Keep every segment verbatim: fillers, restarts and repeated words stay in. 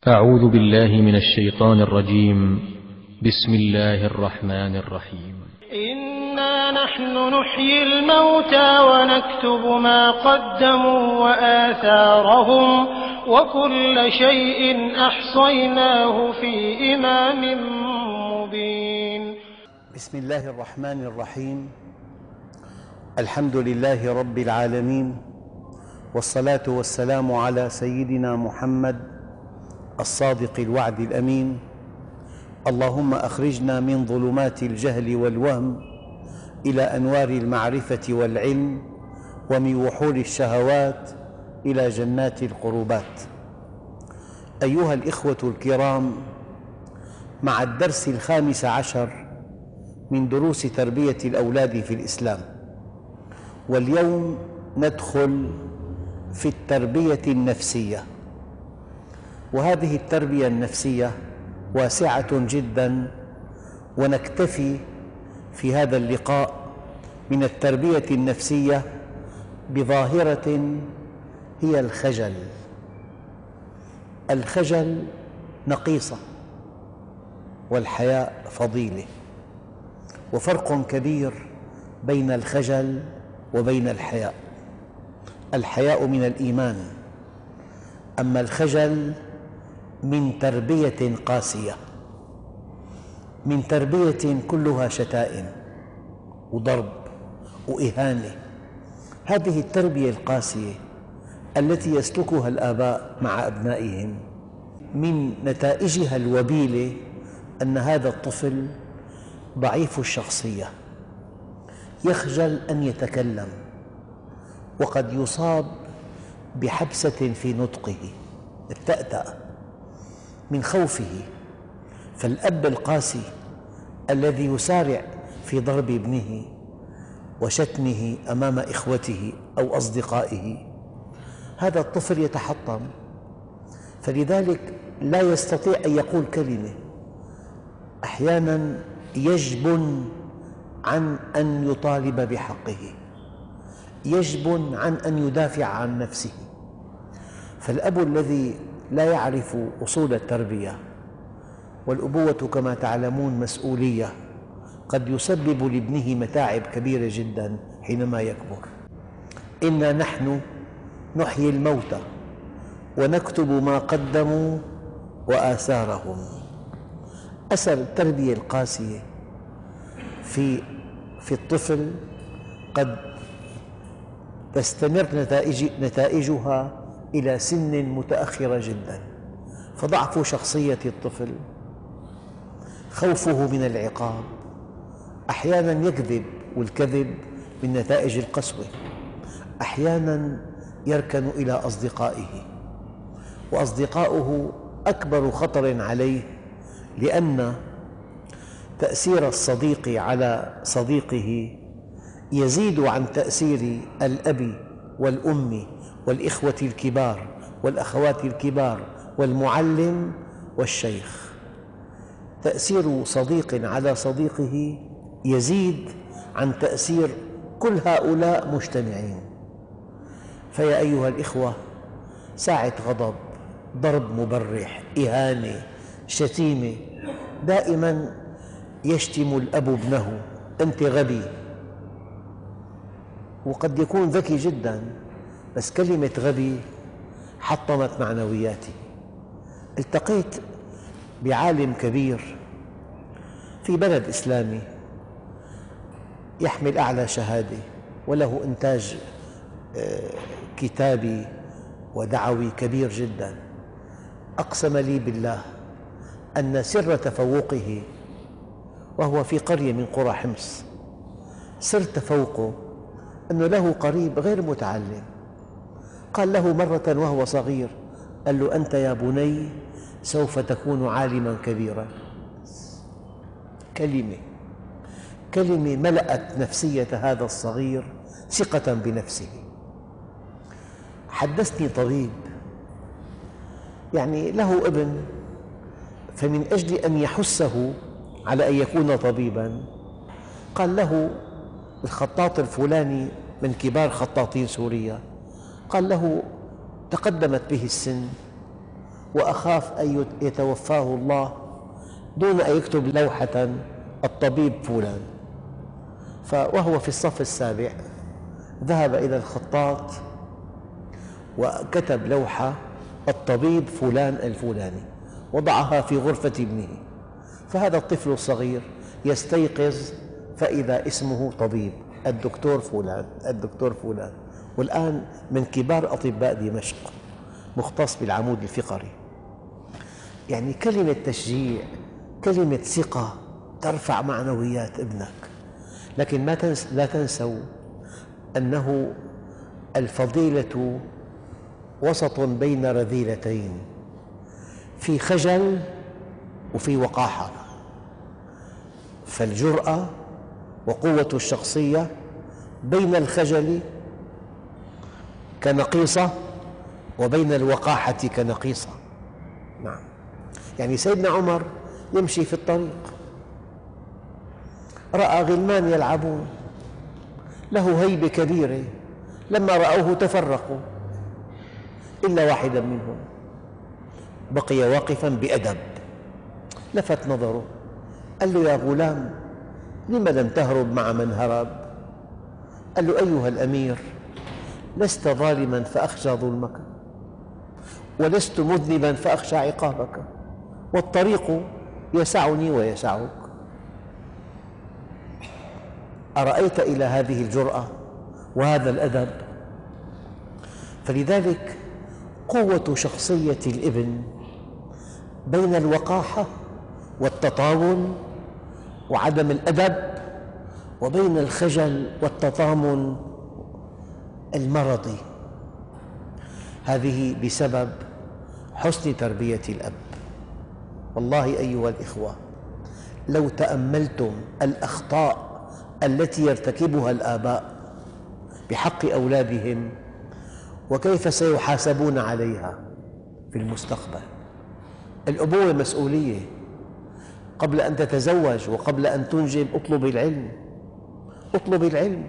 أعوذ بالله من الشيطان الرجيم. بسم الله الرحمن الرحيم. إنا نحن نحيي الموتى ونكتب ما قدموا وآثارهم وكل شيء أحصيناه في إمام مبين. بسم الله الرحمن الرحيم. الحمد لله رب العالمين، والصلاة والسلام على سيدنا محمد الصادق الوعد الأمين. اللهم أخرجنا من ظلمات الجهل والوهم إلى أنوار المعرفة والعلم، ومن وحول الشهوات إلى جنات القربات. أيها الإخوة الكرام، مع الدرس الخامس عشر من دروس تربية الأولاد في الإسلام، واليوم ندخل في التربية النفسية. وهذه التربية النفسية واسعة جدا، ونكتفي في هذا اللقاء من التربية النفسية بظاهرة هي الخجل. الخجل نقيصة، والحياء فضيلة، وفرق كبير بين الخجل وبين الحياء. الحياء من الإيمان، أما الخجل من تربية قاسية، من تربية كلها شتائم وضرب وإهانة. هذه التربية القاسية التي يسلكها الآباء مع أبنائهم، من نتائجها الوبيلة أن هذا الطفل ضعيف الشخصية، يخجل أن يتكلم، وقد يصاب بحبسة في نطقه، التأتأة من خوفه. فالأب القاسي الذي يسارع في ضرب ابنه وشتمه أمام إخوته أو أصدقائه، هذا الطفل يتحطم، فلذلك لا يستطيع أن يقول كلمة. أحياناً يجبن عن أن يطالب بحقه، يجبن عن أن يدافع عن نفسه. فالأب الذي لا يعرف أصول التربية، والأبوة كما تعلمون مسؤولية، قد يسبب لابنه متاعب كبيرة جدا حينما يكبر. إنا نحن نحيي الموتى ونكتب ما قدموا وآثارهم. أثر التربية القاسية في في الطفل قد تستمر نتائج نتائجها إلى سن متأخرة جدا. فضعف شخصية الطفل، خوفه من العقاب، أحياناً يكذب، والكذب من نتائج القسوة. أحياناً يركن إلى أصدقائه، وأصدقاؤه أكبر خطر عليه، لأن تأثير الصديق على صديقه يزيد عن تأثير الأب والأم والإخوة الكبار والأخوات الكبار والمعلم والشيخ. تأثير صديق على صديقه يزيد عن تأثير كل هؤلاء مجتمعين. فيا أيها الإخوة، ساعة غضب، ضرب مبرح، إهانة، شتيمة، دائماً يشتم الأب ابنه: أنت غبي. وقد يكون ذكي جداً، بس كلمة غبي حطمت معنوياتي. التقيت بعالم كبير في بلد إسلامي يحمل أعلى شهادة، وله إنتاج كتابي ودعوي كبير جدا. أقسم لي بالله أن سر تفوقه، وهو في قرية من قرى حمص، سر تفوقه أنه له قريب غير متعلم. قال له مرة وهو صغير، قال له: أنت يا بني سوف تكون عالماً كبيراً. كلمة كلمة ملأت نفسية هذا الصغير ثقة بنفسه. حدثني طبيب يعني له ابن، فمن أجل أن يحثه على أن يكون طبيباً قال له الخطاط الفلاني من كبار خطاطين سوريا، قال له: تقدمت به السن وأخاف أن يتوفاه الله دون أن يكتب لوحة الطبيب فلان. وهو في الصف السابع ذهب إلى الخطاط وكتب لوحة الطبيب فلان الفلاني، وضعها في غرفة ابنه. فهذا الطفل الصغير يستيقظ فإذا اسمه طبيب، الدكتور فلان الدكتور فلان، والآن من كبار أطباء دمشق، مختص بالعمود الفقري. يعني كلمة تشجيع، كلمة ثقة ترفع معنويات ابنك. لكن ما تنس لا تنسوا أنه الفضيلة وسط بين رذيلتين، في خجل وفي وقاحة. فالجرأة وقوة الشخصية بين الخجل كنقيصة وبين الوقاحة كنقيصة. نعم، يعني سيدنا عمر يمشي في الطريق رأى غلمان يلعبون، له هيبة كبيرة، لما رأوه تفرقوا إلا واحدا منهم بقي واقفا بأدب. لفت نظره، قال له: يا غلام، لم لم تهرب مع من هرب؟ قال له: أيها الأمير، لست ظالما فأخشى ظلمك، ولست مذنبا فأخشى عقابك، والطريق يسعني ويسعك. أرأيت إلى هذه الجرأة وهذا الأدب؟ فلذلك قوة شخصية الابن بين الوقاحة والتطاول وعدم الأدب، وبين الخجل والتطامن المرضي. هذه بسبب حسن تربية الأب. والله أيها الإخوة، لو تأملتم الأخطاء التي يرتكبها الآباء بحق أولادهم وكيف سيحاسبون عليها في المستقبل. الأبوة مسؤولية. قبل أن تتزوج وقبل أن تنجب اطلب العلم، اطلب العلم،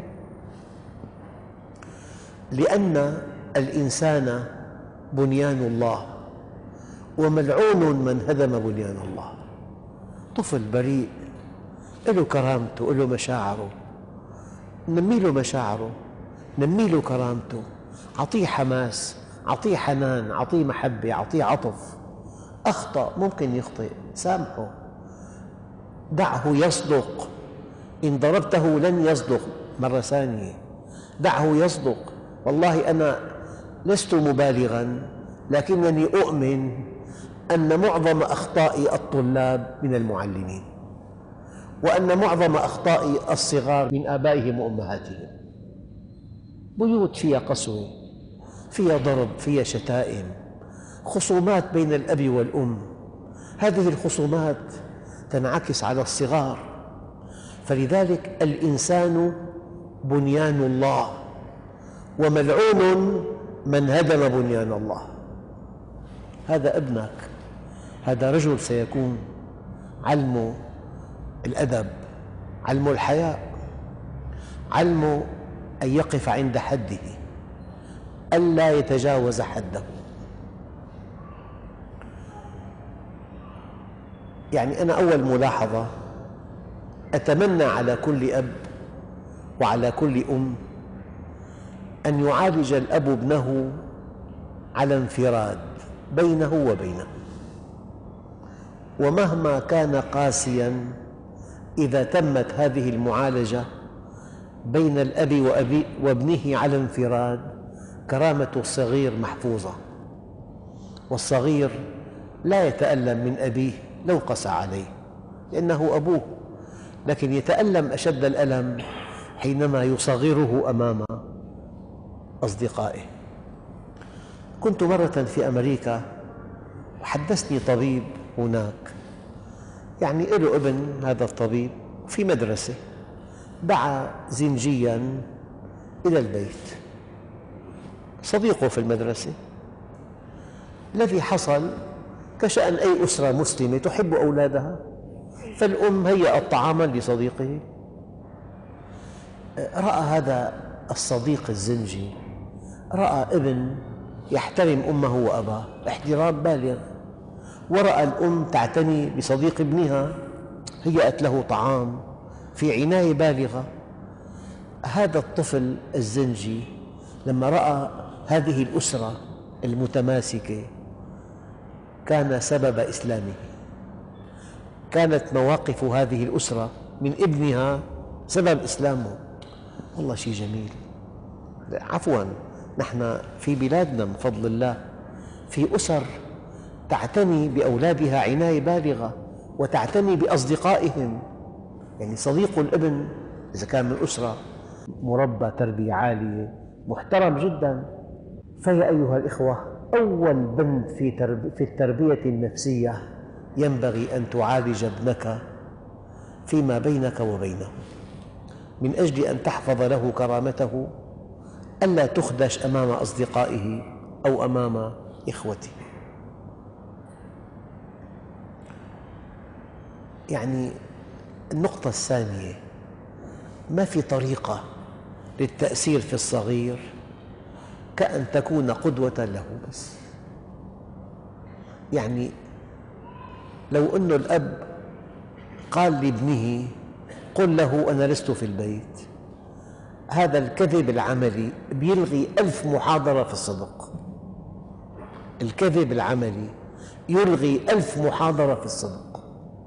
لأن الإنسان بنيان الله، وملعون من هدم بنيان الله. طفل بريء له كرامته، له مشاعره، نمي له مشاعره، نمي له كرامته، أعطيه حماس، أعطيه حنان، أعطيه محبة، أعطيه عطف. أخطأ، ممكن يخطئ، سامحه، دعه يصدق. إن ضربته لن يصدق مرة ثانية، دعه يصدق. والله أنا لست مبالغاً، لكنني أؤمن أن معظم أخطاء الطلاب من المعلمين، وأن معظم أخطاء الصغار من آبائهم وأمهاتهم. بيوت فيها قسوة، فيها ضرب، فيها شتائم، خصومات بين الأب والأم. هذه الخصومات تنعكس على الصغار. فلذلك الإنسان بنيان الله، وملعون من هدم بنيان الله. هذا ابنك، هذا رجل سيكون، علمه الأدب، علمه الحياء، علمه أن يقف عند حده، ألا يتجاوز حده. يعني أنا أول ملاحظة، أتمنى على كل أب وعلى كل أم أن يعالج الأب ابنه على انفراد بينه وبينه، ومهما كان قاسياً إذا تمت هذه المعالجة بين الأب وأبي وابنه على انفراد، كرامة الصغير محفوظة. والصغير لا يتألم من أبيه لو قسى عليه لأنه أبوه، لكن يتألم أشد الألم حينما يصغره أمام أصدقائه. كنت مرة في أمريكا وحدثني طبيب هناك، يعني له ابن، هذا الطبيب في مدرسة، دعا زنجياً إلى البيت، صديقه في المدرسة. الذي حصل كشأن أي أسرة مسلمة تحب أولادها، فالأم هيأت طعاماً لصديقه. رأى هذا الصديق الزنجي، رأى ابن يحترم أمه وأباه احترام بالغ، ورأى الأم تعتني بصديق ابنها، هيأت له طعام في عناية بالغة. هذا الطفل الزنجي لما رأى هذه الأسرة المتماسكة كان سبب إسلامه. كانت مواقف هذه الأسرة من ابنها سبب إسلامه. والله شيء جميل. عفواً، نحن في بلادنا من فضل الله في أسر تعتني بأولادها عناية بالغة وتعتني بأصدقائهم. يعني صديق الابن إذا كان من أسرة مربى تربية عالية محترم جداً، فيا أيها الإخوة، أول بند في التربية النفسية ينبغي أن تعالج ابنك فيما بينك وبينه، من أجل أن تحفظ له كرامته، ألا تخدش أمام أصدقائه أو أمام إخوته. يعني النقطة الثانية، ما في طريقة للتأثير في الصغير كأن تكون قدوة له بس. يعني لو أن الأب قال لابنه قل له أنا لست في البيت، هذا الكذب العملي بيلغي ألف محاضرة في الصدق. الكذب العملي يلغي ألف محاضرة في الصدق.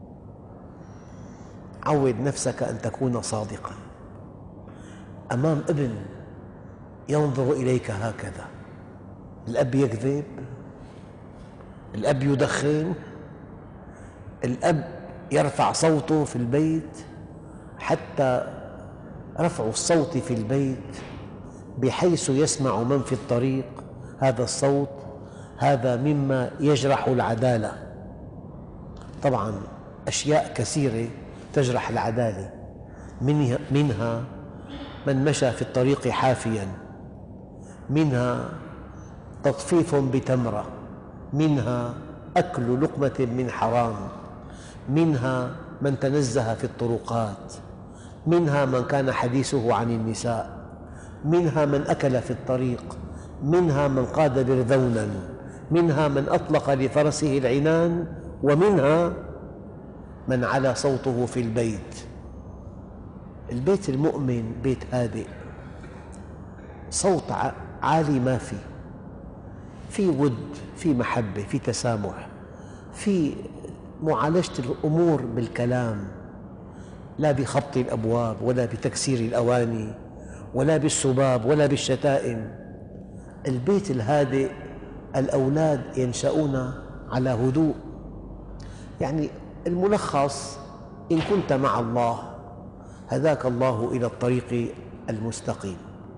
عود نفسك أن تكون صادقاً أمام ابن ينظر إليك هكذا. الأب يكذب، الأب يدخن، الأب يرفع صوته في البيت، حتى رفع الصوت في البيت بحيث يسمع من في الطريق هذا الصوت، هذا مما يجرح العدالة. طبعاً أشياء كثيرة تجرح العدالة، منها, منها من مشى في الطريق حافياً، منها تطفيف بتمرة، منها أكل لقمة من حرام، منها من تنزه في الطرقات، منها من كان حديثه عن النساء، منها من أكل في الطريق، منها من قاد برذونا، منها من أطلق لفرسه العنان، ومنها من علا صوته في البيت. البيت المؤمن بيت هادئ، صوت عالي ما في، في ود، في محبة، في تسامح، في معالجة الأمور بالكلام، لا بخبط الأبواب ولا بتكسير الأواني ولا بالسباب ولا بالشتائم. البيت الهادئ الأولاد ينشأون على هدوء. يعني الملخص، إن كنت مع الله هداك الله إلى الطريق المستقيم.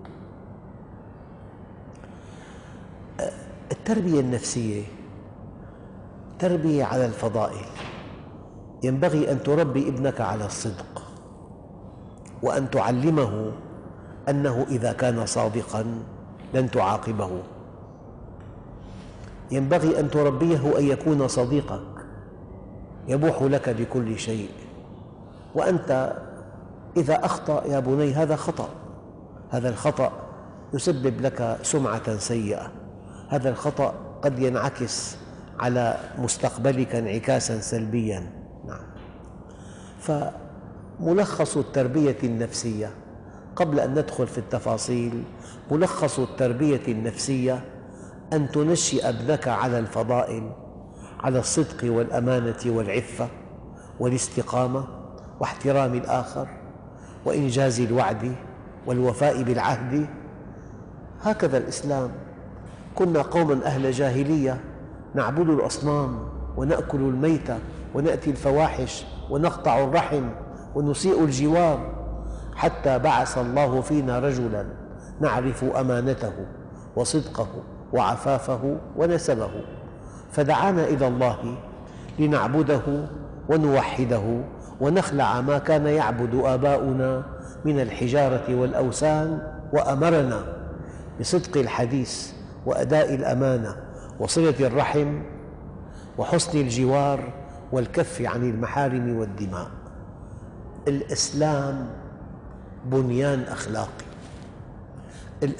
التربية النفسية تربية على الفضائل. ينبغي أن تربي ابنك على الصدق، وأن تعلمه أنه إذا كان صادقاً لن تعاقبه. ينبغي أن تربيه أن يكون صديقك يبوح لك بكل شيء، وأنت إذا أخطأ يا بني هذا خطأ، هذا الخطأ يسبب لك سمعة سيئة، هذا الخطأ قد ينعكس على مستقبلك انعكاساً سلبياً. نعم. فملخص التربية النفسية، قبل أن ندخل في التفاصيل، ملخص التربية النفسية أن تنشئ ابنك على الفضائل، على الصدق والأمانة والعفة والاستقامة واحترام الآخر وإنجاز الوعد والوفاء بالعهد. هكذا الإسلام. كنا قوماً أهل جاهلية نعبد الأصنام ونأكل الميتة ونأتي الفواحش ونقطع الرحم ونسيء الجوار، حتى بعث الله فينا رجلاً نعرف أمانته وصدقه وعفافه ونسبه، فدعانا إلى الله لنعبده ونوحده ونخلع ما كان يعبد آباؤنا من الحجارة والأوثان، وأمرنا بصدق الحديث وأداء الأمانة وصلة الرحم وحسن الجوار والكف عن المحارم والدماء. الإسلام بنيان أخلاقي،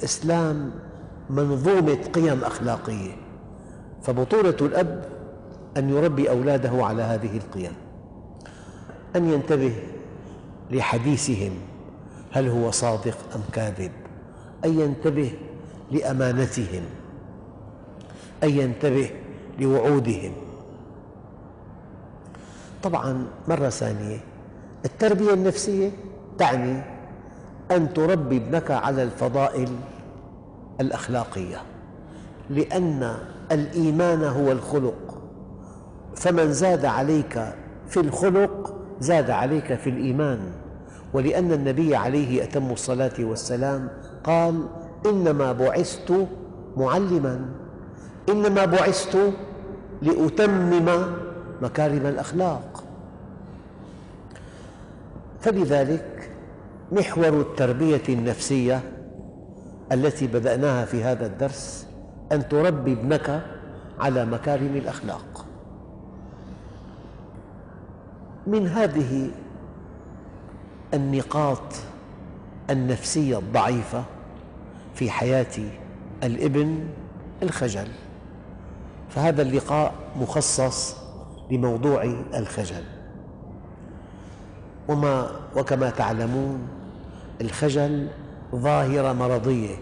الإسلام منظومة قيم أخلاقية. فبطولة الأب أن يربي أولاده على هذه القيم، أن ينتبه لحديثهم هل هو صادق أم كاذب، أن ينتبه لأمانتهم، أن ينتبه لوعودهم. طبعاً مرة ثانية التربية النفسية تعني أن تربي ابنك على الفضائل الأخلاقية، لأن الإيمان هو الخلق، فمن زاد عليك في الخلق زاد عليك في الإيمان. ولأن النبي عليه أتم الصلاة والسلام قال: إنما بعثت معلماً، إنما بعثت لأتمم مكارم الأخلاق. فلذلك محور التربية النفسية التي بدأناها في هذا الدرس أن تربي ابنك على مكارم الأخلاق. من هذه النقاط النفسية الضعيفة في حياة الابن الخجل، فهذا اللقاء مخصص لموضوع الخجل. وما وكما تعلمون الخجل ظاهرة مرضية،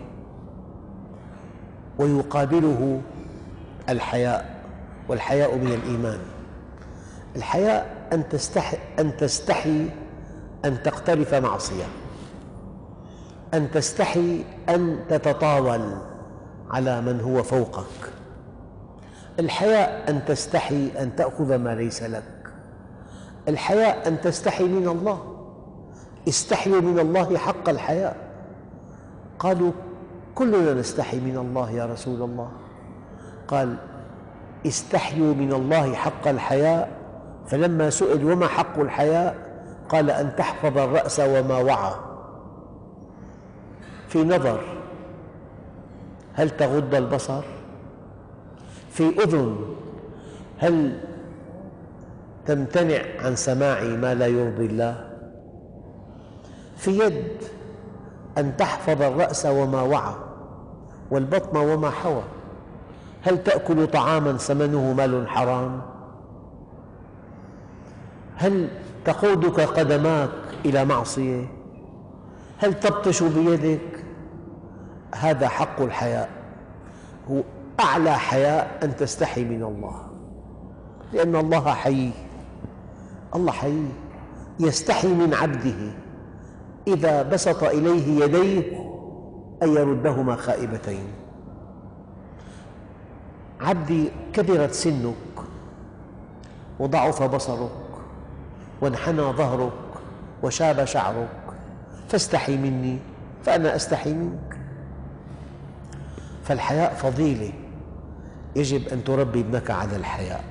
ويقابله الحياء، والحياء من الإيمان. الحياء أن تستحي أن تستحي أن تقترف معصية، أن تستحي أن تتطاول على من هو فوقك. الحياء أن تستحي أن تأخذ ما ليس لك. الحياء أن تستحي من الله. استحيوا من الله حق الحياء. قالوا: كلنا نستحي من الله يا رسول الله. قال: استحيوا من الله حق الحياء. فلما سئل: وما حق الحياء؟ قال: أن تحفظ الرأس وما وعى. في نظر هل تغض البصر؟ في أذن هل تمتنع عن سماع ما لا يرضي الله؟ في يد أن تحفظ الرأس وما وعى، والبطن وما حوى. هل تأكل طعاماً ثمنه مال حرام؟ هل تقودك قدماك إلى معصية؟ هل تبطش بيدك؟ هذا حق الحياء. هو أعلى حياء أن تستحي من الله، لأن الله حي. الله حي يستحي من عبده إذا بسط إليه يديه أن يردهما خائبتين. عبدي كبرت سنك وضعف بصرك وانحنى ظهرك وشاب شعرك، فاستحي مني فأنا أستحي منك. فالحياء فضيلة، يجب أن تربي ابنك على الحياء.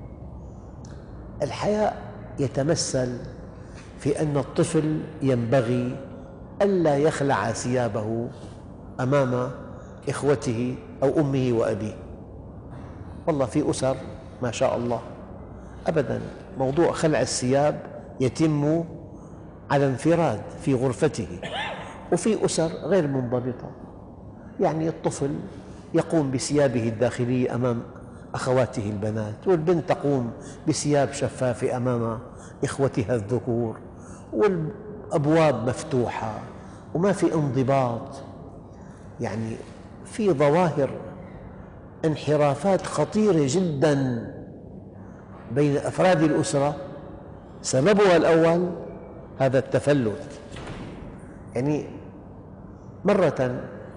الحياء يتمثل في أن الطفل ينبغي ألا يخلع ثيابه أمام إخوته أو أمه وأبيه. والله في أسر ما شاء الله أبداً موضوع خلع الثياب يتم على انفراد في غرفته، وفي أسر غير منضبطة، يعني الطفل يقوم بثيابه الداخلية أمام أخواته البنات، والبنت تقوم بثياب شفافة أمام إخوتها الذكور، والأبواب مفتوحة وما في انضباط. يعني في ظواهر انحرافات خطيرة جداً بين أفراد الأسرة، سببها الأول هذا التفلت. يعني مرة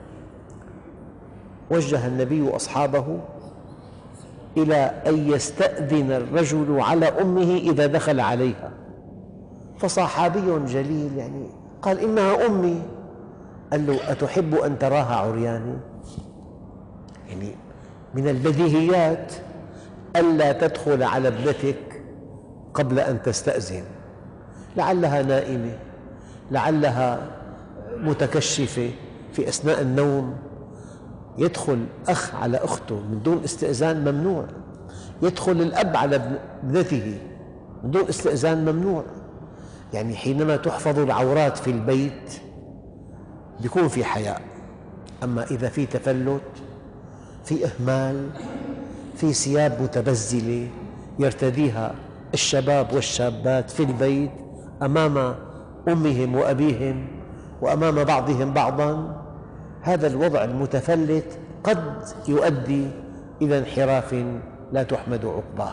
وجه النبي أصحابه إلى أن يستأذن الرجل على أمه إذا دخل عليها، فصحابي جليل يعني قال: إنها أمي. قال له: أتحب أن تراها عرياني؟ يعني من البديهيات ألا تدخل على ابنتك قبل أن تستأذن، لعلها نائمة، لعلها متكشفة في أثناء النوم. يدخل أخ على أخته من دون استئذان ممنوع، يدخل الأب على ابنته من دون استئذان ممنوع. يعني حينما تحفظ العورات في البيت يكون في حياء. أما إذا في تفلت، في إهمال، في ثياب متبذلة، يرتديها الشباب والشابات في البيت أمام أمهم وأبيهم وأمام بعضهم بعضاً، هذا الوضع المتفلت قد يؤدي إلى انحراف لا تحمد عقباه.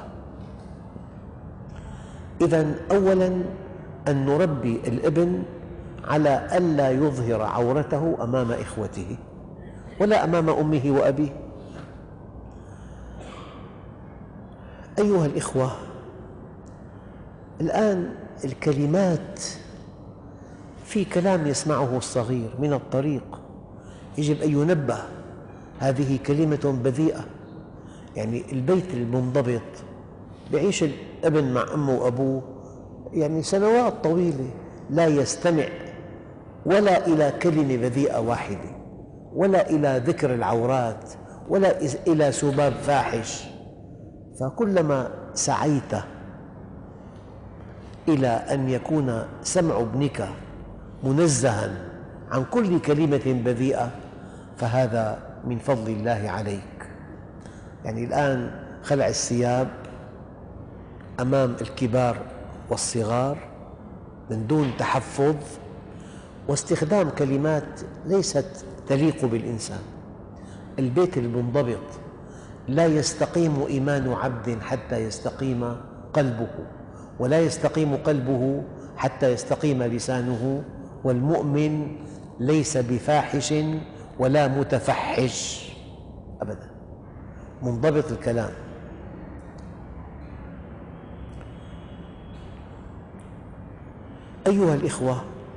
إذن أولاً أن نربي الابن على ألا يظهر عورته أمام إخوته ولا أمام أمه وأبيه. أيها الإخوة، الآن الكلمات، في كلام يسمعه الصغير من الطريق يجب أن ينبه، هذه كلمة بذيئة. يعني البيت المنضبط يعيش الابن مع أمه وأبوه يعني سنوات طويلة لا يستمع ولا إلى كلمة بذيئة واحدة، ولا إلى ذكر العورات، ولا إلى سباب فاحش. فكلما سعيت إلى أن يكون سمع ابنك منزها عن كل كلمة بذيئة فهذا من فضل الله عليك. يعني الآن خلع الثياب أمام الكبار والصغار من دون تحفظ واستخدام كلمات ليست تليق بالإنسان. البيت المنضبط لا يستقيم إيمان عبد حتى يستقيم قلبه، ولا يستقيم قلبه حتى يستقيم لسانه، والمؤمن ليس بفاحش ولا متفحش أبدا، منضبط الكلام. أيها الإخوة،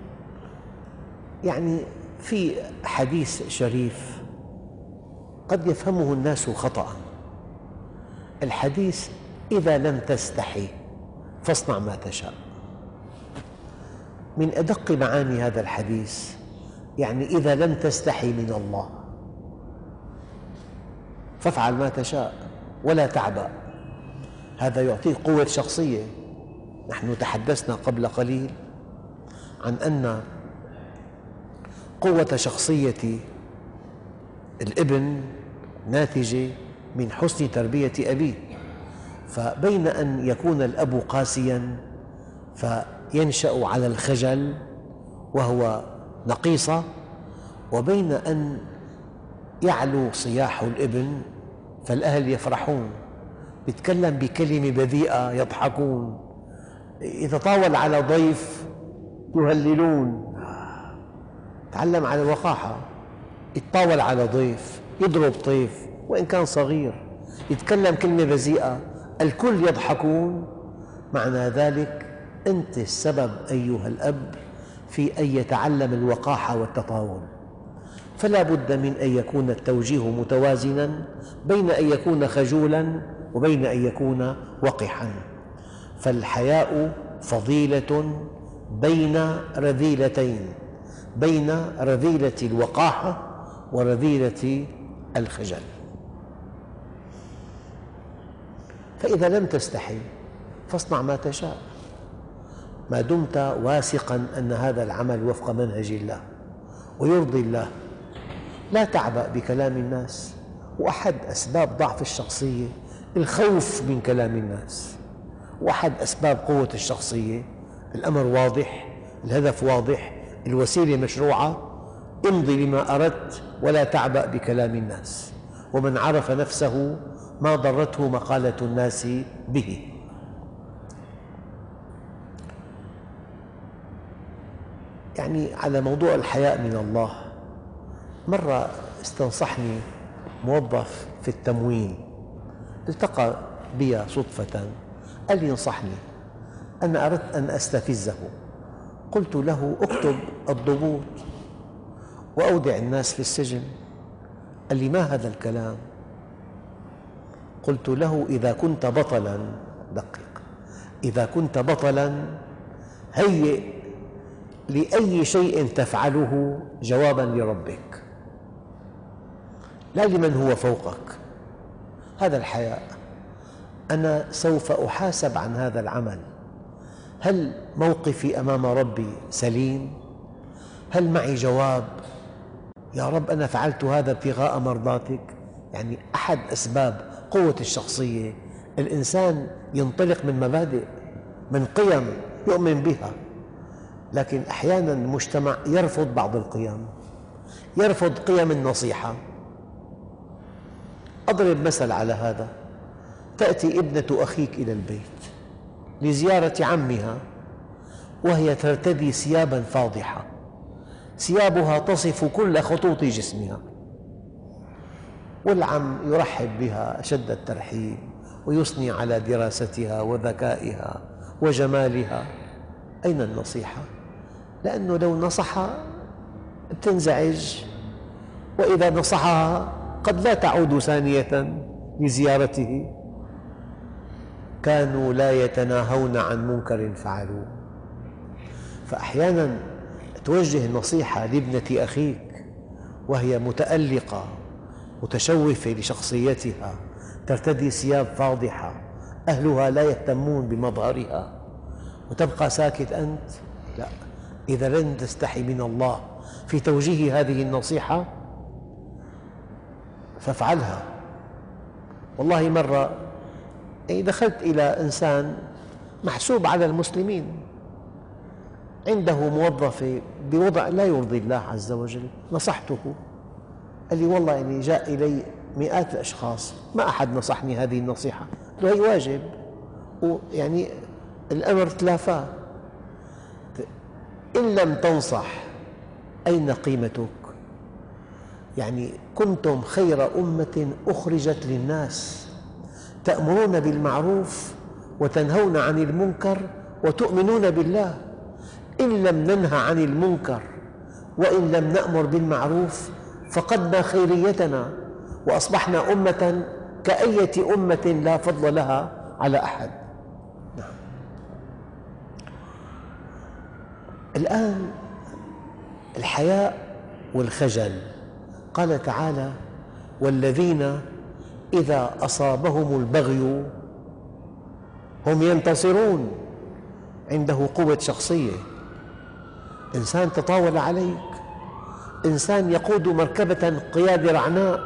يعني في حديث شريف قد يفهمه الناس خطأ. الحديث: إذا لم تستحي فاصنع ما تشاء. من أدق معاني هذا الحديث يعني إذا لم تستحي من الله فافعل ما تشاء ولا تعبأ. هذا يعطيك قوة شخصية. نحن تحدثنا قبل قليل عن أن قوة شخصية الابن ناتجة من حسن تربية أبيه. فبين أن يكون الأب قاسياً فينشأ على الخجل وهو نقيصة، وبين أن يعلو صياح الابن فالأهل يفرحون، يتكلم بكلمة بذيئة يضحكون، يتطاول على ضيف يهللون. تعلم على الوقاحة، يتطاول على ضيف، يضرب طيف وإن كان صغير، يتكلم كلمة بذيئة الكل يضحكون. معنى ذلك أنت السبب أيها الأب في أن يتعلم الوقاحة والتطاول. فلا بد من أن يكون التوجيه متوازناً بين أن يكون خجولاً وبين أن يكون وقحاً. فالحياء فضيلة بين رذيلتين، بين رذيلة الوقاحة ورذيلة الخجل. فإذا لم تستحي فاصنع ما تشاء ما دمت واثقاً أن هذا العمل وفق منهج الله ويرضي الله. لا تعبأ بكلام الناس، وأحد أسباب ضعف الشخصية الخوف من كلام الناس، وأحد أسباب قوة الشخصية الأمر واضح، الهدف واضح، الوسيلة مشروعة. امضي لما أردت ولا تعبأ بكلام الناس، ومن عرف نفسه ما ضرته مقالة الناس به. يعني على موضوع الحياء من الله، مرة استنصحني موظف في التموين، التقى بي صدفة، قال لي: انصحني، أنا أردت أن أستفزه. قلت له: اكتب الضبوط وأودع الناس في السجن. قال لي: ما هذا الكلام؟ قلت له: إذا كنت بطلاً، دقق، إذا كنت بطلاً هيئ لأي شيء تفعله جواباً لربك لا لمن هو فوقك. هذا الحياء، أنا سوف أحاسب عن هذا العمل، هل موقفي أمام ربي سليم؟ هل معي جواب؟ يا رب أنا فعلت هذا ابتغاء مرضاتك. يعني أحد أسباب قوة الشخصية الإنسان ينطلق من مبادئ، من قيم يؤمن بها، لكن أحياناً المجتمع يرفض بعض القيم، يرفض قيم النصيحة. أضرب مثل على هذا: تأتي ابنة أخيك إلى البيت لزيارة عمها وهي ترتدي ثياباً فاضحة، ثيابها تصف كل خطوط جسمها، والعم يرحب بها أشد الترحيب ويثني على دراستها وذكائها وجمالها. أين النصيحة؟ لأنه لو نصحها تنزعج، وإذا نصحها قد لا تعود ثانية لزيارته. كانوا لا يتناهون عن منكر فعلوه. فأحياناً توجه النصيحة لابنة أخيك وهي متألقة متشوفة لشخصيتها، ترتدي ثياب فاضحة، أهلها لا يهتمون بمظهرها، وتبقى ساكت أنت؟ لا، إذا لن تستحي من الله في توجيه هذه النصيحة فافعلها. والله مرة دخلت إلى إنسان محسوب على المسلمين، عنده موظفة بوضع لا يرضي الله عز وجل، نصحته، قال لي والله يعني جاء إلي مئات الأشخاص ما أحد نصحني هذه النصيحة. قلت له هي واجب، ويعني الأمر تلافاه. إن لم تنصح أين قيمتك؟ يعني كنتم خير أمة أخرجت للناس، تأمرون بالمعروف وتنهون عن المنكر وتؤمنون بالله. إن لم ننهى عن المنكر وإن لم نأمر بالمعروف فقدنا خيريتنا وأصبحنا أمة كأية أمة لا فضل لها على أحد. نعم. الآن الحياء والخجل، قال تعالى: والذين إذا أصابهم البغي هم ينتصرون. عنده قوة شخصية، إنسان تطاول عليك، إنسان يقود مركبة قيادة رعناء،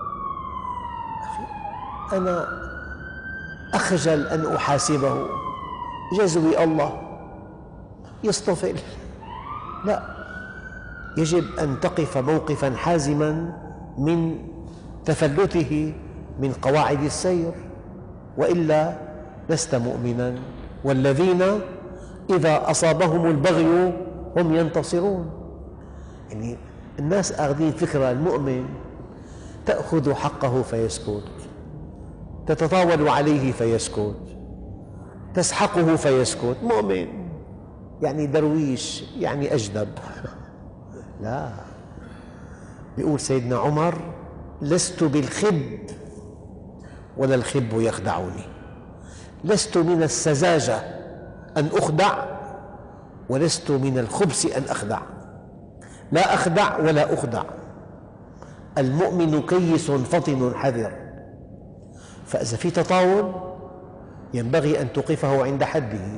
أنا أخجل أن أحاسبه، جزوي الله يصطفل. لا، يجب أن تقف موقفاً حازماً من تفلته من قواعد السير، وإلا لست مؤمناً. والذين إذا أصابهم البغي هم ينتصرون. يعني الناس أخذين فكرة المؤمن تأخذ حقه فيسكت، تتطاول عليه فيسكت، تسحقه فيسكت. مؤمن يعني درويش، يعني أجدب. لا، يقول سيدنا عمر: لست بالخب ولا الخب يخدعني، لست من السذاجة أن أخدع ولست من الخبث أن أخدع، لا أخدع ولا أخدع. المؤمن كيس فطن حذر. فإذا في تطاول ينبغي أن توقفه عند حده.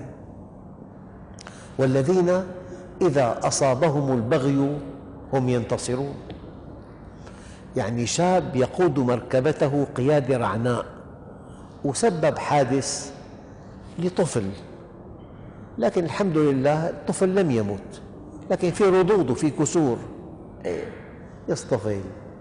والذين إذا أصابهم البغي هم ينتصرون. يعني شاب يقود مركبته قيادة رعناء وسبب حادث لطفل، لكن الحمد لله الطفل لم يمت، لكن في ردود وفي كسور، يصطفل،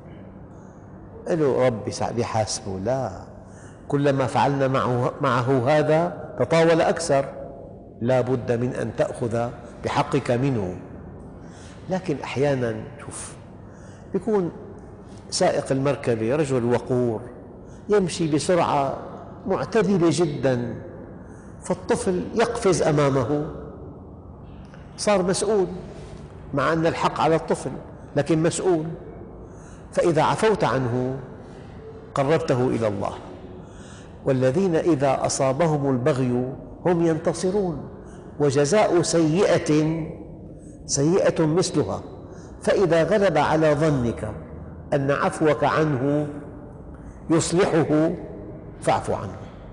له ربي يحاسبه. لا، كلما فعلنا معه, معه هذا تطاول أكثر، لا بد من أن تأخذ بحقك منه. لكن أحياناً شوف، يكون سائق المركبة رجل وقور يمشي بسرعة معتدلة جداً، فالطفل يقفز أمامه، صار مسؤول، مع أن الحق على الطفل لكن مسؤول. فإذا عفوت عنه قربته إلى الله. والذين إذا أصابهم البغي هم ينتصرون. وجزاء سيئة سيئة مثلها، فإذا غلب على ظنك أن عفوك عنه يصلحه فاعف عنه.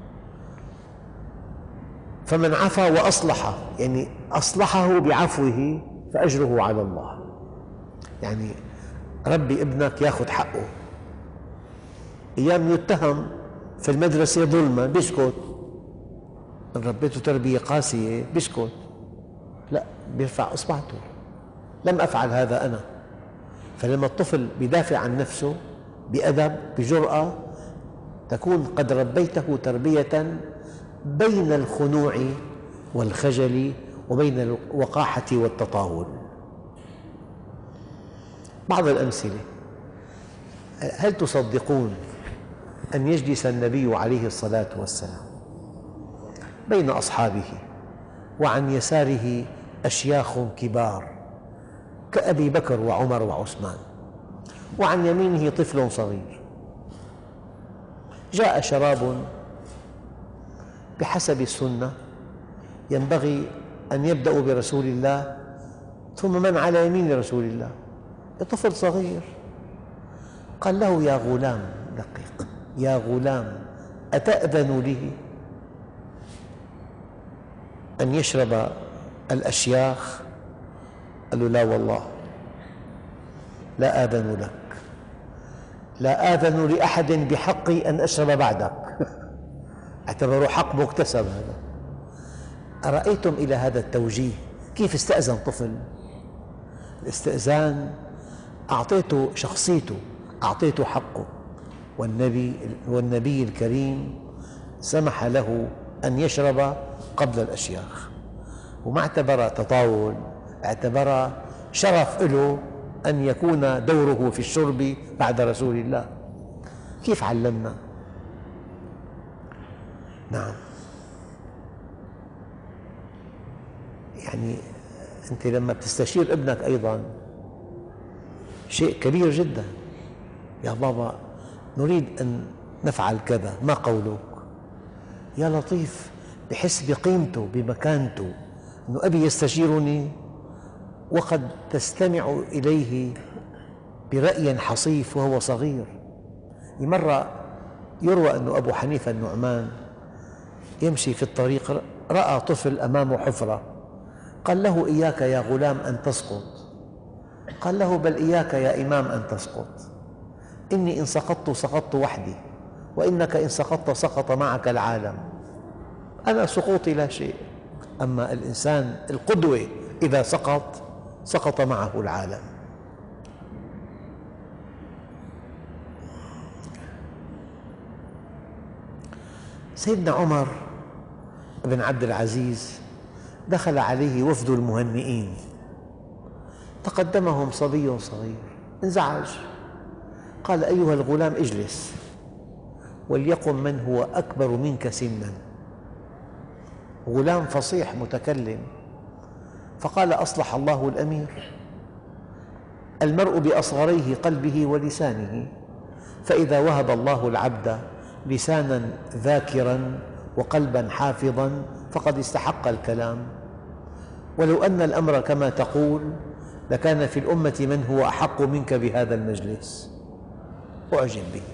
فمن عفا وأصلح، يعني أصلحه بعفوه، فأجره على الله. يعني ربي ابنك يأخذ حقه، أيام يتهم في المدرسة ظلما بيسكت، إن ربيته تربية قاسية بيسكت، لا بيرفع إصبعته، لم أفعل هذا أنا. فلما الطفل يدافع عن نفسه بأدب بجرأة تكون قد ربيته تربية بين الخنوع والخجل وبين الوقاحة والتطاول. بعض الأمثلة: هل تصدقون أن يجلس النبي عليه الصلاة والسلام بين أصحابه وعن يساره أشياخ كبار كأبي بكر وعمر وعثمان، وعن يمينه طفل صغير، جاء شراب بحسب السنة ينبغي أن يبدأوا برسول الله ثم من على يمين رسول الله، طفل صغير، قال له: يا غلام، دقيق، يا غلام أتأذن له أن يشرب الأشياخ؟ قال له: لا والله لا آذن لك، لا آذن لأحد بحقي أن أشرب بعدك. اعتبره حق مكتسب هذا. أرأيتم إلى هذا التوجيه كيف استأذن طفل؟ الاستئذان أعطيته شخصيته، أعطيته حقه، والنبي, والنبي الكريم سمح له أن يشرب قبل الأشياخ، وما اعتبر تطاول، اعتبر شرف له أن يكون دوره في الشرب بعد رسول الله. كيف علمنا؟ نعم، يعني أنت لما بتستشير ابنك أيضا شيء كبير جدا، يا بابا نريد أن نفعل كذا، ما قولك؟ يا لطيف، بحس بقيمته بمكانته، أن أبي يستشيرني وقد تستمع إليه برأي حصيف وهو صغير. مرة يروى أن أبو حنيفة النعمان يمشي في الطريق، رأى طفل أمامه حفرة، قال له: إياك يا غلام أن تسقط. قال له: بل إياك يا إمام أن تسقط، إني إن سقطت سقطت وحدي، وإنك إن سقطت سقط معك العالم، أنا سقوطي لا شيء، أما الإنسان القدوة إذا سقط سقط معه العالم. سيدنا عمر بن عبد العزيز دخل عليه وفد المهنئين، تقدمهم صبي صغير، انزعج، قال: أيها الغلام اجلس وليقم من هو أكبر منك سنا. غلام فصيح متكلم، فقال: أصلح الله الأمير، المرء بأصغريه قلبه ولسانه، فإذا وهب الله العبد لسانا ذاكرا وقلبا حافظا فقد استحق الكلام، ولو أن الأمر كما تقول لكان في الأمة من هو أحق منك بهذا المجلس. أعجب به.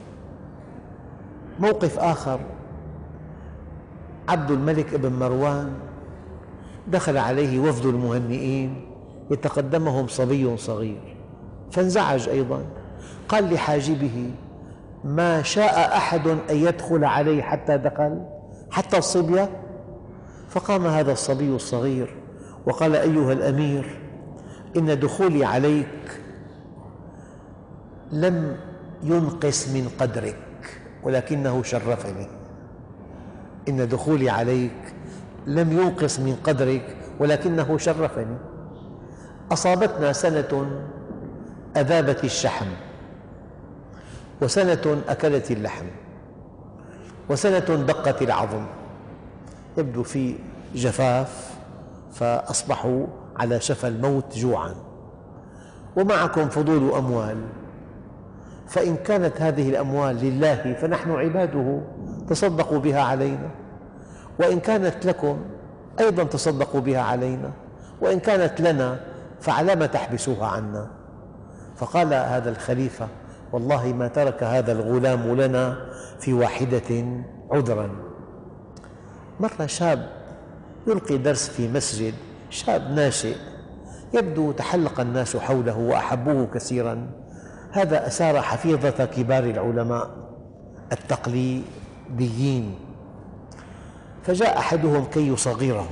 موقف آخر: عبد الملك بن مروان دخل عليه وفد المهنئين، يتقدمهم صبي صغير، فانزعج أيضا، قال لحاجبه: ما شاء أحد أن يدخل عليه حتى دخل، حتى الصبية؟ فقام هذا الصبي الصغير وقال: أيها الأمير، إن دخولي عليك لم ينقص من قدرك ولكنه شرفني. إن دخولي عليك لم ينقص من قدرك ولكنه شرفني. أصابتنا سنة أذابت الشحم، وسنة أكلت اللحم، وسنة دقت العظم، يبدو في جفاف فأصبحوا على شفا الموت جوعا، ومعكم فضول أموال، فإن كانت هذه الأموال لله فنحن عباده تصدقوا بها علينا، وإن كانت لكم أيضا تصدقوا بها علينا، وإن كانت لنا فعلام تحبسوها عنا. فقال هذا الخليفة: والله ما ترك هذا الغلام لنا في واحدة عذرا. مرة شاب يلقي درس في مسجد، شاب ناشئ، يبدو تحلق الناس حوله وأحبوه كثيرا. هذا أثار حفيظة كبار العلماء التقلي بيين. فجاء أحدهم كي يصغره،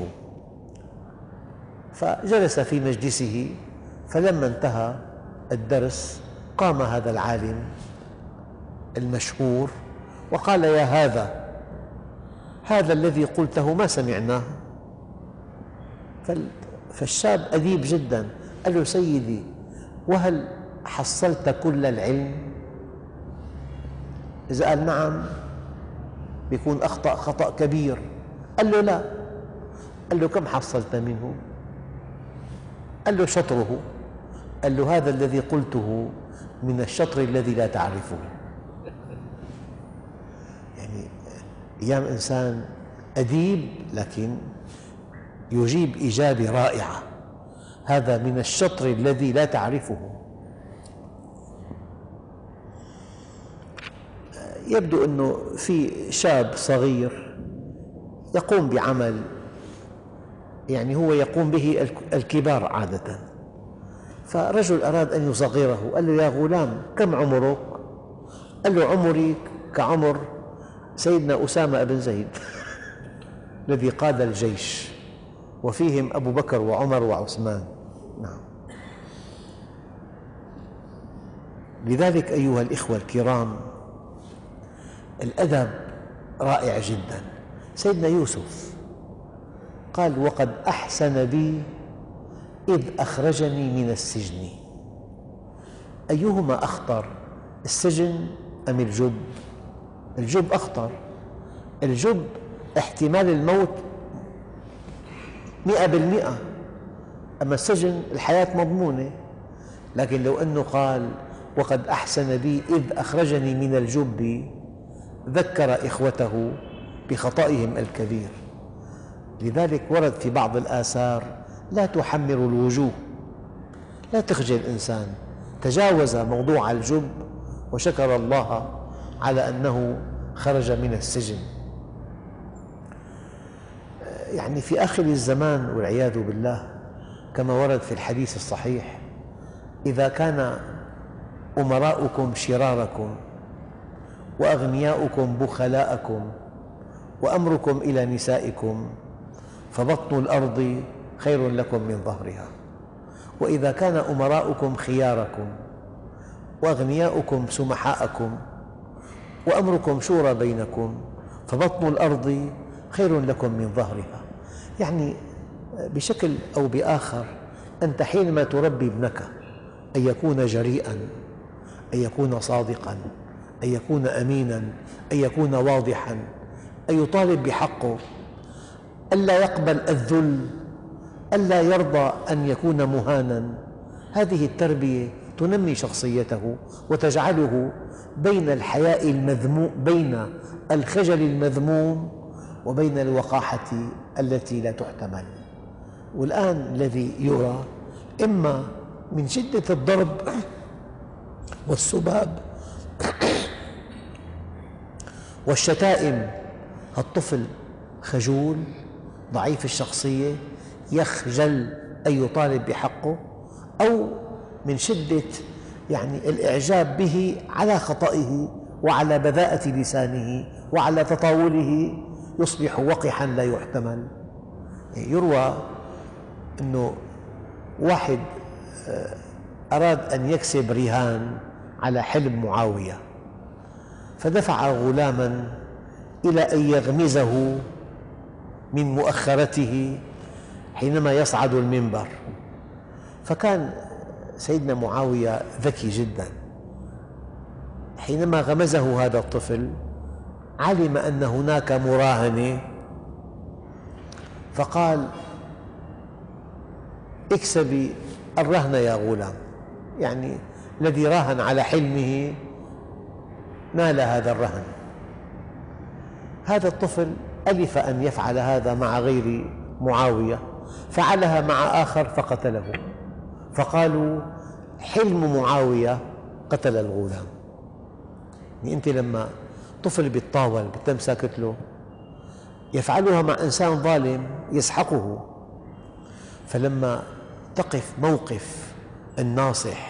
فجلس في مجلسه، فلما انتهى الدرس قام هذا العالم المشهور وقال: يا هذا، هذا الذي قلته ما سمعناه. فالشاب أديب جدا قال له: سيدي، وهل حصلت كل العلم؟ إذا قال نعم بيكون أخطأ خطأ كبير. قال له: لا. قال له: كم حصلت منه؟ قال له: شطره. قال له: هذا الذي قلته من الشطر الذي لا تعرفه. يعني أيام إنسان أديب لكن يجيب إجابة رائعة، هذا من الشطر الذي لا تعرفه. يبدو أنه في شاب صغير يقوم بعمل يعني هو يقوم به الكبار عادة، فرجل أراد أن يصغره، قال له: يا غلام، كم عمرك؟ قال له: عمري كعمر سيدنا أسامة بن زيد الذي قاد الجيش وفيهم أبو بكر وعمر وعثمان. نعم. لذلك أيها الإخوة الكرام، الأدب رائع جدا. سيدنا يوسف قال: وقد أحسن بي إذ أخرجني من السجن. أيهما أخطر، السجن أم الجب؟ الجب أخطر. الجب احتمال الموت مئة بالمئة، أما السجن الحياة مضمونة. لكن لو أنه قال: وقد أحسن بي إذ أخرجني من الجب، ذكر إخوته بخطئهم الكبير. لذلك ورد في بعض الآثار: لا تحمروا الوجوه، لا تخجل الإنسان. تجاوز موضوع الجب وشكر الله على أنه خرج من السجن. يعني في آخر الزمان والعياذ بالله، كما ورد في الحديث الصحيح: إذا كان أمراؤكم شراركم وأغنياؤكم بخلاءكم وأمركم إلى نسائكم فبطن الأرض خير لكم من ظهرها، وإذا كان أمراؤكم خياركم وأغنياؤكم سمحاءكم وأمركم شورى بينكم فبطن الأرض خير لكم من ظهرها. يعني بشكل أو بآخر أنت حينما تربي ابنك أن يكون جريئاً، أن يكون صادقاً، أن يكون أميناً، أن يكون واضحاً، أن يطالب بحقه، ألا يقبل الذل، ألا يرضى أن يكون مهاناً. هذه التربية تنمي شخصيته وتجعله بين الحياء المذموم، بين الخجل المذموم وبين الوقاحة التي لا تحتمل. والآن الذي يرى إما من شدة الضرب والسباب والشتائم، الطفل خجول ضعيف الشخصية يخجل أن يطالب بحقه، أو من شدة يعني الإعجاب به على خطئه وعلى بذاءة لسانه وعلى تطاوله يصبح وقحاً لا يحتمل. يروى أنه واحد أراد أن يكسب رهان على حلم معاوية، فدفع غلاما إلى أن يغمزه من مؤخرته حينما يصعد المنبر. فكان سيدنا معاوية ذكي جدا، حينما غمزه هذا الطفل علم أن هناك مراهنة، فقال: اكسبي الرهن يا غلام. يعني الذي راهن على حلمه نال هذا الرهن. هذا الطفل ألف أن يفعل هذا مع غير معاوية، فعلها مع آخر فقتله، فقالوا: حلم معاوية قتل الغلام. يعني أنت لما طفل بيتطاول بتم ساكت له، يفعلها مع إنسان ظالم يسحقه. فلما تقف موقف الناصح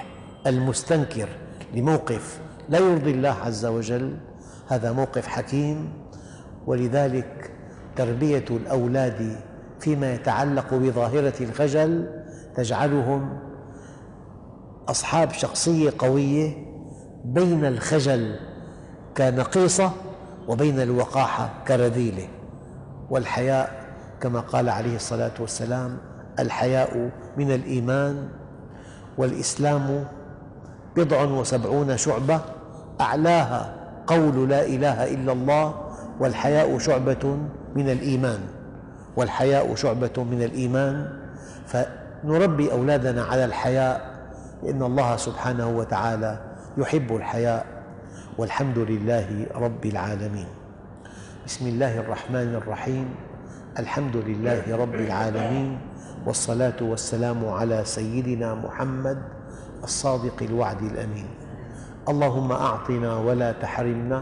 المستنكر لموقف لا يرضي الله عز وجل، هذا موقف حكيم ولذلك تربية الأولاد فيما يتعلق بظاهرة الخجل تجعلهم أصحاب شخصية قوية بين الخجل كنقيصة وبين الوقاحة كرذيلة. والحياء كما قال عليه الصلاة والسلام: الحياء من الإيمان، والإسلام بضع وسبعون شعبة أعلاها قول لا إله إلا الله، والحياء شعبة من الإيمان، والحياء شعبة من الإيمان. فنربي أولادنا على الحياء لأن الله سبحانه وتعالى يحب الحياء، والحمد لله رب العالمين. بسم الله الرحمن الرحيم. الحمد لله رب العالمين، والصلاة والسلام على سيدنا محمد الصادق الوعد الأمين. اللهم أعطنا ولا تحرمنا،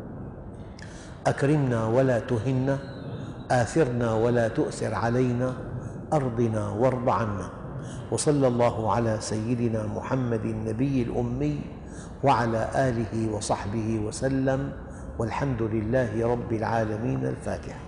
أكرمنا ولا تهنا، آثرنا ولا تؤثر علينا، أرضنا وارض عنا. وصلى الله على سيدنا محمد النبي الأمي وعلى آله وصحبه وسلم، والحمد لله رب العالمين. الفاتحة.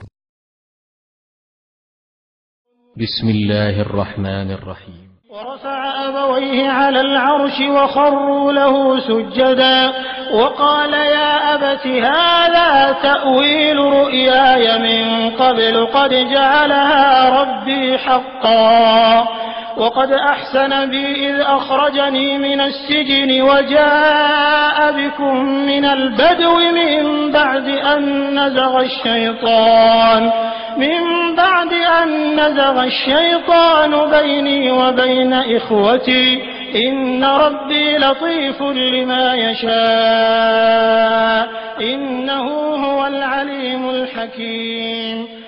بسم الله الرحمن الرحيم. ورفع أبويه على العرش وخروا له سجدا وقال: يا أبت هذا تأويل رؤياي من قبل قد جعلها ربي حقا، وقد أحسن بي إذ أخرجني من السجن وجاء بكم من البدو من بعد أن نزغ الشيطان من بعد أن نزغ الشيطان بيني وبين إخوتي، إن ربي لطيف لما يشاء، إنه هو العليم الحكيم.